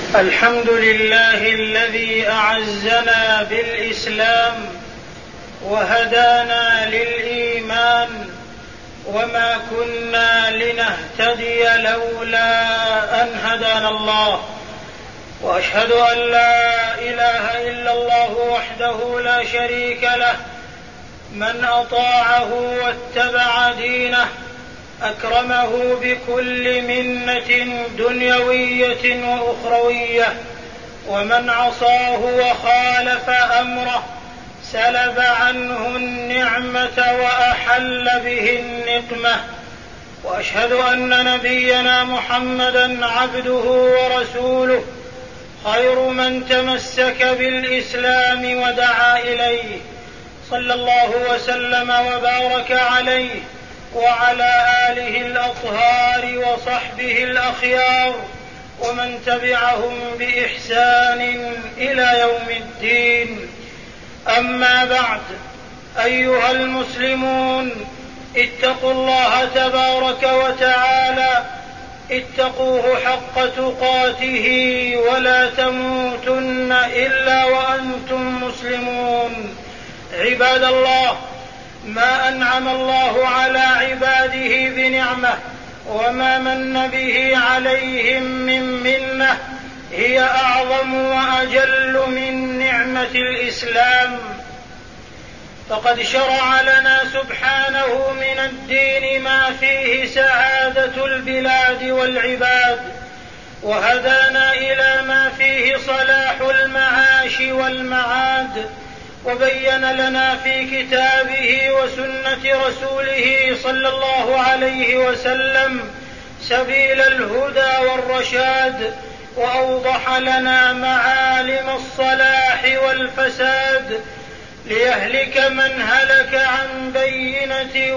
الحمد لله الذي أعزنا بالإسلام وهدانا للإيمان وما كنا لنهتدي لولا أن هدانا الله، وأشهد أن لا إله إلا الله وحده لا شريك له، من أطاعه واتبع دينه أكرمه بكل منة دنيوية وأخروية، ومن عصاه وخالف أمره سلب عنه النعمة وأحل به النقمة. وأشهد أن نبينا محمدا عبده ورسوله، خير من تمسك بالإسلام ودعا إليه، صلى الله وسلم وبارك عليه وعلى آله الأطهار وصحبه الأخيار ومن تبعهم بإحسان إلى يوم الدين. أما بعد، أيها المسلمون، اتقوا الله تبارك وتعالى، اتقوه حق تقاته ولا تموتن إلا وأنتم مسلمون. عباد الله، ما أنعم الله على عباده بنعمة وما من به عليهم من منة هي أعظم وأجل من نعمة الإسلام، فقد شرع لنا سبحانه من الدين ما فيه سعادة البلاد والعباد، وهدانا إلى ما فيه صلاح المعاش والمعاد، وبين لنا في كتابه وسنة رسوله صلى الله عليه وسلم سبيل الهدى والرشاد، وأوضح لنا معالم الصلاح والفساد، ليهلك من هلك عن بينة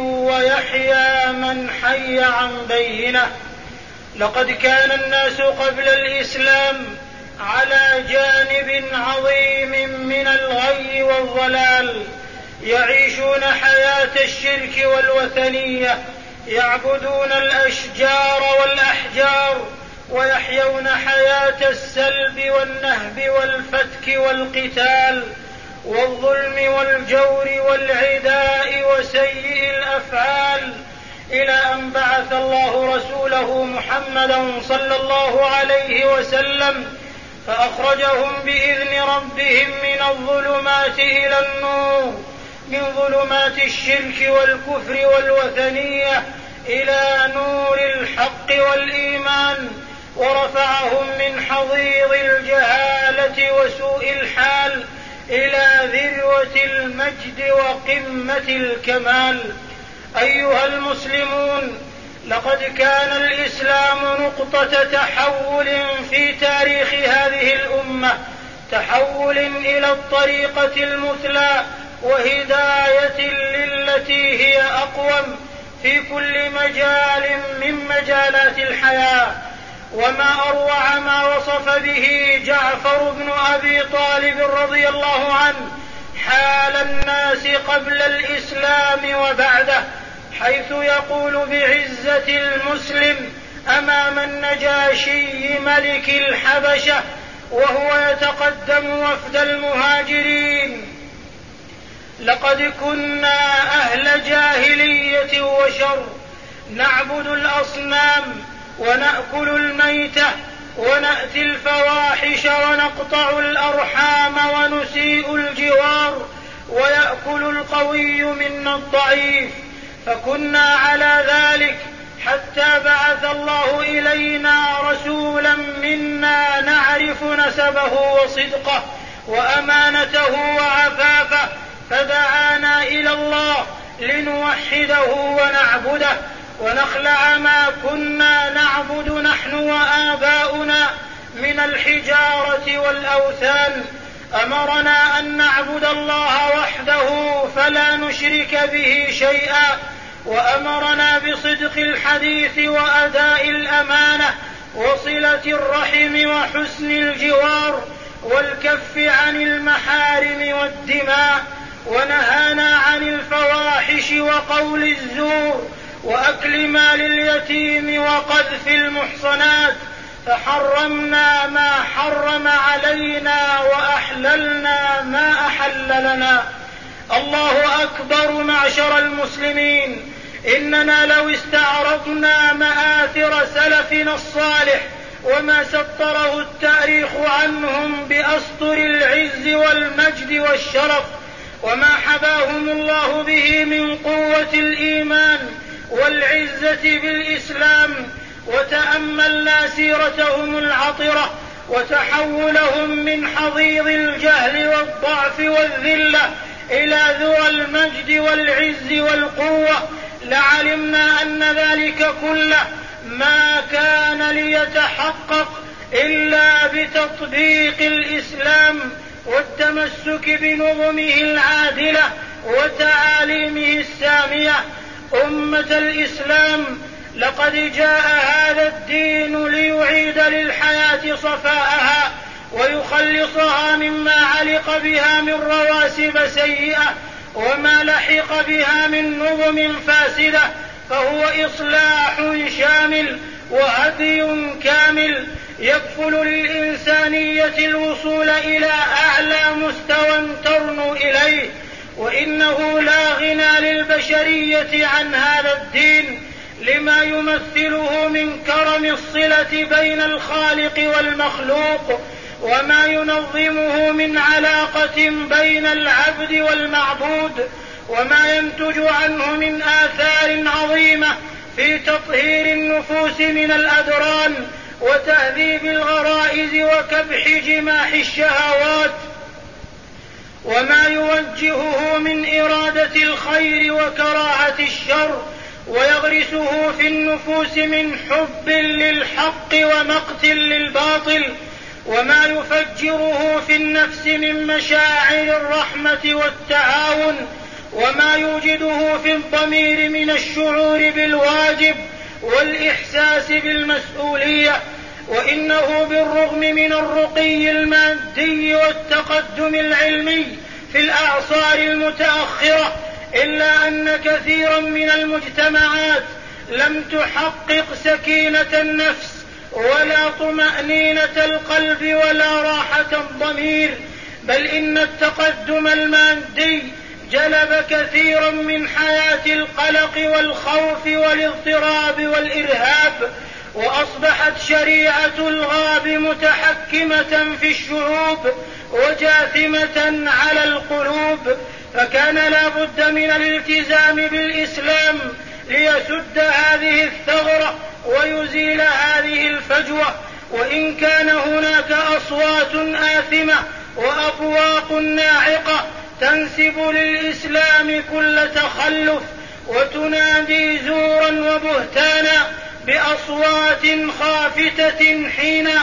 ويحيى من حي عن بينة. لقد كان الناس قبل الإسلام على جانب عظيم من الغي والضلال، يعيشون حياة الشرك والوثنية، يعبدون الأشجار والأحجار، ويحيون حياة السلب والنهب والفتك والقتال والظلم والجور والعداء وسيء الأفعال، إلى أن بعث الله رسوله محمدا صلى الله عليه وسلم فأخرجهم بإذن ربهم من الظلمات إلى النور، من ظلمات الشرك والكفر والوثنية إلى نور الحق والإيمان، ورفعهم من حضيض الجهالة وسوء الحال إلى ذروة المجد وقمة الكمال. أيها المسلمون، لقد كان الإسلام نقطة تحول في تاريخ هذه الأمة، تحول إلى الطريقة المثلى وهداية للتي هي أقوم في كل مجال من مجالات الحياة. وما أروع ما وصف به جعفر بن أبي طالب رضي الله عنه حال الناس قبل الإسلام وبعده، حيث يقول بعزة المسلم أمام النجاشي ملك الحبشة وهو يتقدم وفد المهاجرين: لقد كنا أهل جاهلية وشر، نعبد الأصنام ونأكل الميتة ونأتي الفواحش ونقطع الأرحام ونسيء الجوار، ويأكل القوي منا الضعيف، فكنا على ذلك حتى بعث الله إلينا رسولا منا نعرف نسبه وصدقه وأمانته وعفافه، فدعانا إلى الله لنوحده ونعبده ونخلع ما كنا نعبد نحن وآباؤنا من الحجارة والأوثان. أمرنا أن نعبد الله وحده فلا نشرك به شيئا، وأمرنا بصدق الحديث وأداء الأمانة وصلة الرحم وحسن الجوار والكف عن المحارم والدماء، ونهانا عن الفواحش وقول الزور وأكل مال اليتيم وقذف المحصنات، فحرمنا ما حرم علينا وأحللنا ما أحل لنا. الله أكبر معشر المسلمين، إننا لو استعرضنا مآثر سلفنا الصالح وما سطره التاريخ عنهم بأسطر العز والمجد والشرف وما حباهم الله به من قوة الإيمان والعزة بالإسلام، وتأملنا سيرتهم العطرة وتحولهم من حضيض الجهل والضعف والذلة إلى ذرى المجد والعز والقوة، لعلمنا أن ذلك كله ما كان ليتحقق إلا بتطبيق الإسلام والتمسك بنظمه العادلة وتعاليمه السامية. أمة الإسلام، لقد جاء هذا الدين ليعيد للحياة صفاءها ويخلصها مما علق بها من رواسب سيئة وما لحق بها من نظم فاسدة، فهو إصلاح شامل وهدي كامل يكفل للإنسانية الوصول إلى أعلى مستوى ترنو إليه. وإنه لا غنى للبشرية عن هذا الدين لما يمثله من كرم الصلة بين الخالق والمخلوق، وما ينظمه من علاقة بين العبد والمعبود، وما ينتج عنه من آثار عظيمة في تطهير النفوس من الأدران وتهذيب الغرائز وكبح جماح الشهوات، وما يوجهه من إرادة الخير وكراهة الشر ويغرسه في النفوس من حب للحق ومقت للباطل، وما يفجره في النفس من مشاعر الرحمة والتعاون، وما يوجده في الضمير من الشعور بالواجب والإحساس بالمسؤولية. وإنه بالرغم من الرقي المادي والتقدم العلمي في الأعصار المتأخرة، إلا أن كثيرا من المجتمعات لم تحقق سكينة النفس ولا طمأنينة القلب ولا راحة الضمير، بل إن التقدم المادي جلب كثيرا من حياة القلق والخوف والاضطراب والإرهاب، وأصبحت شريعة الغاب متحكمة في الشعوب وجاثمة على القلوب، فكان لا بد من الالتزام بالإسلام ليسد هذه الثغرة ويزيل هذه الفجوة. وإن كان هناك أصوات آثمة وأبواق ناعقة تنسب للإسلام كل تخلف وتنادي زورا وبهتانا بأصوات خافتة حينا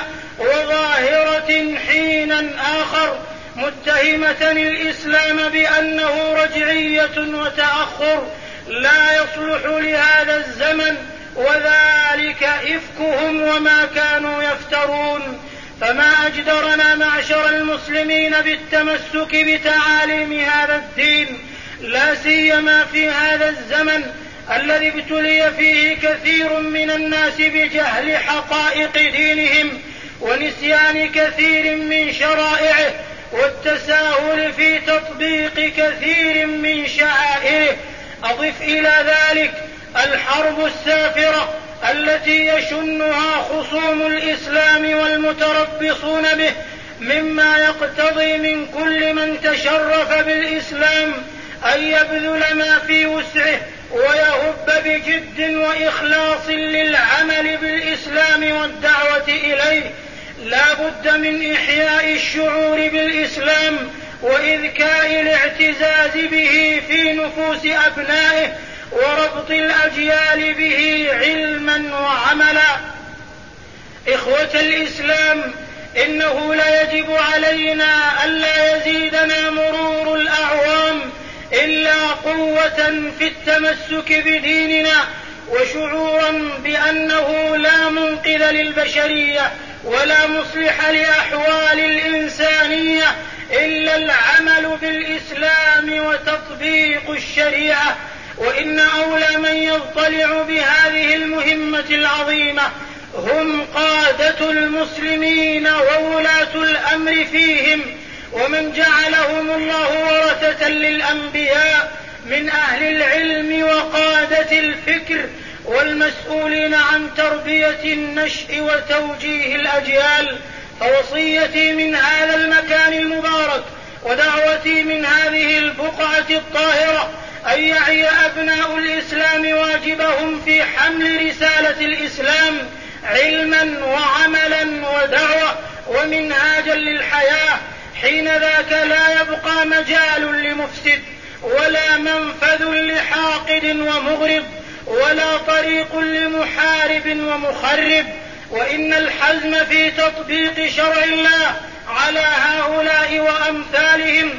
وظاهرة حينا آخر، متهمة الإسلام بأنه رجعية وتأخر لا يصلح لهذا الزمن، وذلك إفكهم وما كانوا يفترون. فما أجدرنا معشر المسلمين بالتمسك بتعاليم هذا الدين، لا سيما في هذا الزمن الذي ابتلي فيه كثير من الناس بجهل حقائق دينهم ونسيان كثير من شرائعه والتساهل في تطبيق كثير من شعائره. أضف إلى ذلك الحرب السافرة التي يشنها خصوم الإسلام والمتربصون به، مما يقتضي من كل من تشرف بالإسلام أن يبذل ما في وسعه ويهب بجد وإخلاص للعمل بالإسلام والدعوة إليه. لا بد من إحياء الشعور بالإسلام وإذكاء الاعتزاز به في نفوس أبنائه وربط الأجيال به علما وعملا. إخوة الإسلام، إنه ليجب علينا ألا يزيدنا مرور الأعوام إلا قوة في التمسك بديننا وشعورا بأنه لا منقذ للبشرية ولا مصلح لأحوال الإنسانية إلا العمل بالإسلام وتطبيق الشريعة. وإن أولى من يضطلع بهذه المهمة العظيمة هم قادة المسلمين وولاة الأمر فيهم، ومن جعلهم الله ورثة للأنبياء من أهل العلم وقادة الفكر والمسؤولين عن تربية النشء وتوجيه الأجيال. فوصيتي من هذا المكان المبارك ودعوتي من هذه البقعة الطاهرة أن يعي أبناء الإسلام واجبهم في حمل رسالة الإسلام علما وعملا ودعوة ومنهاجا للحياة. حين ذاك لا يبقى مجال لمفسد ولا منفذ لحاقد ومغرض ولا طريق لمحارب ومخرب، وإن الحزم في تطبيق شرع الله على هؤلاء وأمثالهم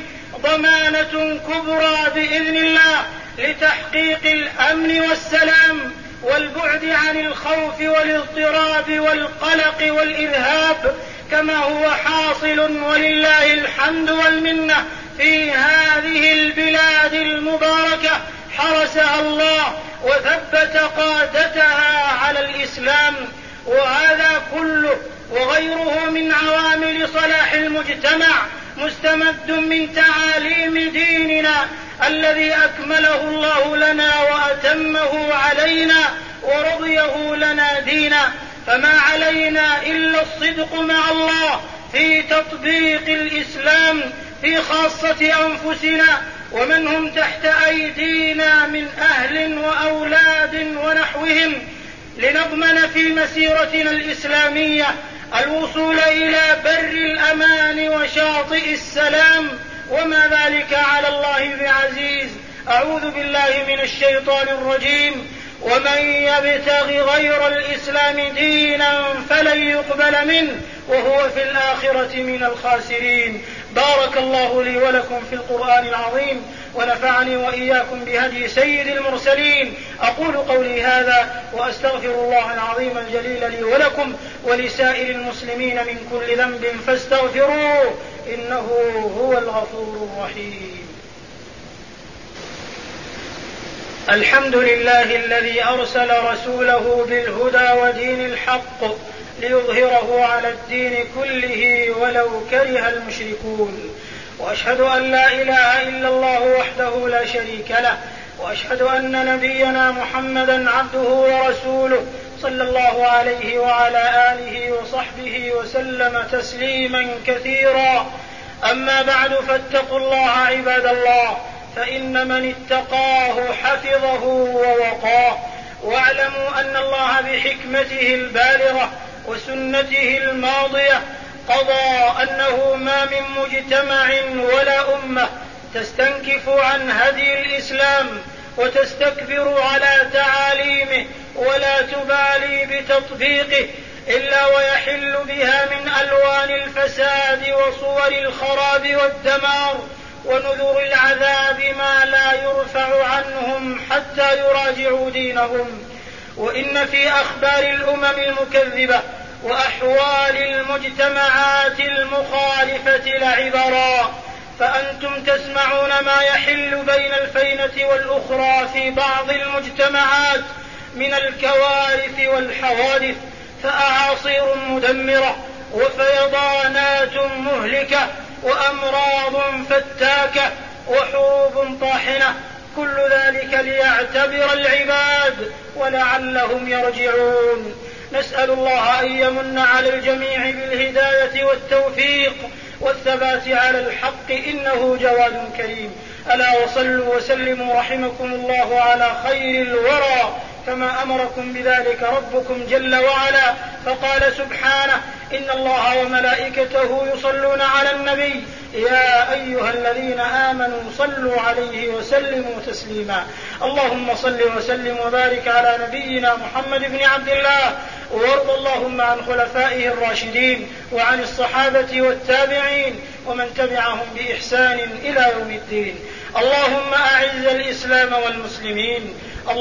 ضمانة كبرى بإذن الله لتحقيق الأمن والسلام والبعد عن الخوف والاضطراب والقلق والإرهاب، كما هو حاصل ولله الحمد والمنة في هذه البلاد المباركة حرسها الله وثبت قادتها على الإسلام. وهذا كله وغيره من عوامل صلاح المجتمع مستمد من تعاليم ديننا الذي أكمله الله لنا وأتمه علينا ورضيه لنا دينا. فما علينا إلا الصدق مع الله في تطبيق الإسلام في خاصة أنفسنا ومن هم تحت أيدينا من أهل وأولاد ونحوهم، لنضمن في مسيرتنا الإسلامية الوصول إلى بر الأمان وشاطئ السلام، وما ذلك على الله بعزيز. أعوذ بالله من الشيطان الرجيم. ومن يبتغ غير الإسلام دينا فلن يقبل منه وهو في الآخرة من الخاسرين. بارك الله لي ولكم في القرآن العظيم ونفعني وإياكم بهدي سيد المرسلين. أقول قولي هذا وأستغفر الله العظيم الجليل لي ولكم ولسائر المسلمين من كل ذنب فاستغفروه إنه هو الغفور الرحيم. الحمد لله الذي أرسل رسوله بالهدى ودين الحق ليظهره على الدين كله ولو كره المشركون، وأشهد أن لا إله إلا الله وحده لا شريك له، وأشهد أن نبينا محمدا عبده ورسوله صلى الله عليه وعلى آله وصحبه وسلم تسليما كثيرا. أما بعد، فاتقوا الله عباد الله، فإن من اتقاه حفظه ووقاه. واعلموا أن الله بحكمته البالغة وسنته الماضية قضى أنه ما من مجتمع ولا أمة تستنكف عن هدي الإسلام وتستكبر على تعاليمه ولا تبالي بتطبيقه إلا ويحل بها من ألوان الفساد وصور الخراب والدمار ونذر العذاب ما لا يرفع عنهم حتى يراجعوا دينهم. وإن في أخبار الأمم المكذبة وأحوال المجتمعات المخالفة لعبرا، فأنتم تسمعون ما يحل بين الفينة والأخرى في بعض المجتمعات من الكوارث والحوادث، فأعاصير مدمرة وفيضانات مهلكة وأمراض فتاكة وحروب طاحنة، كل ذلك ليعتبر العباد ولعلهم يرجعون. نسأل الله أن يمن على الجميع بالهداية والتوفيق والثبات على الحق إنه جواد كريم. ألا وصلوا وسلموا رحمكم الله على خير الورى كما أمركم بذلك ربكم جل وعلا، فقال سبحانه: إن الله وملائكته يصلون على النبي يا أيها الذين آمنوا صلوا عليه وسلموا تسليما. اللهم صل وسلم وبارك على نبينا محمد بن عبد الله، وارض اللهم عن خلفائه الراشدين وعن الصحابة والتابعين ومن تبعهم بإحسان إلى يوم الدين. اللهم أعز الإسلام والمسلمين،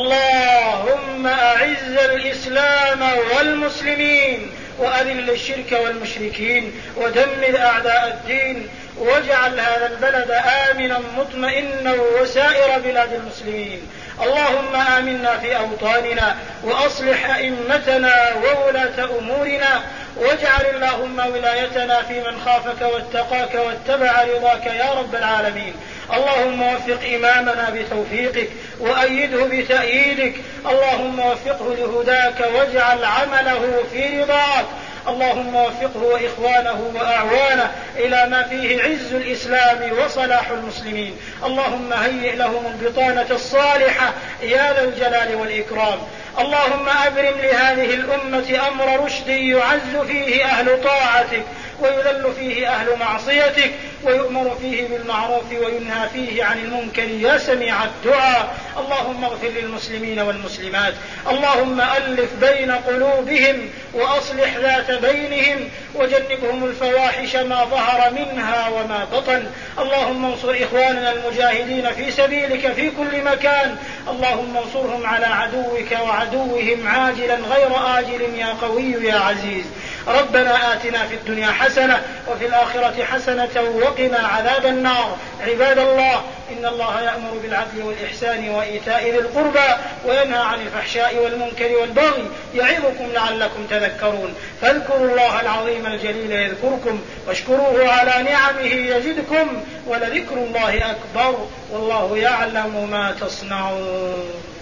اللهم أعز الإسلام والمسلمين وأذل الشرك والمشركين ودمر أعداء الدين، واجعل هذا البلد آمنا مطمئنا وسائر بلاد المسلمين. اللهم آمنا في أوطاننا وأصلح أئمتنا وولاة أمورنا، واجعل اللهم ولايتنا في من خافك واتقاك واتبع رضاك يا رب العالمين. اللهم وفق إمامنا بتوفيقك وأيده بتأييدك، اللهم وفقه لهداك واجعل عمله في رضاك. اللهم وفقه وإخوانه وأعوانه إلى ما فيه عز الإسلام وصلاح المسلمين. اللهم هيئ لهم البطانة الصالحة يا ذا الجلال والإكرام. اللهم أبرم لهذه الأمة أمر رشد يعز فيه أهل طاعتك ويذل فيه أهل معصيتك، ويؤمر فيه بالمعروف وينهى فيه عن المنكر يا سميع الدعاء. اللهم اغفر للمسلمين والمسلمات، اللهم ألف بين قلوبهم وأصلح ذات بينهم، وجنبهم الفواحش ما ظهر منها وما بطن. اللهم انصر إخواننا المجاهدين في سبيلك في كل مكان، اللهم انصرهم على عدوك وعدوهم عاجلا غير آجل يا قوي يا عزيز. ربنا آتنا في الدنيا حسنة وفي الآخرة حسنة وقنا عذاب النار. عباد الله، إن الله يأمر بالعدل والإحسان وإيتاء ذي القربى وينهى عن الفحشاء والمنكر والبغي يعظكم لعلكم تذكرون. فاذكروا الله العظيم الجليل يذكركم، واشكروه على نعمه يزدكم، ولذكر الله أكبر، والله يعلم ما تصنعون.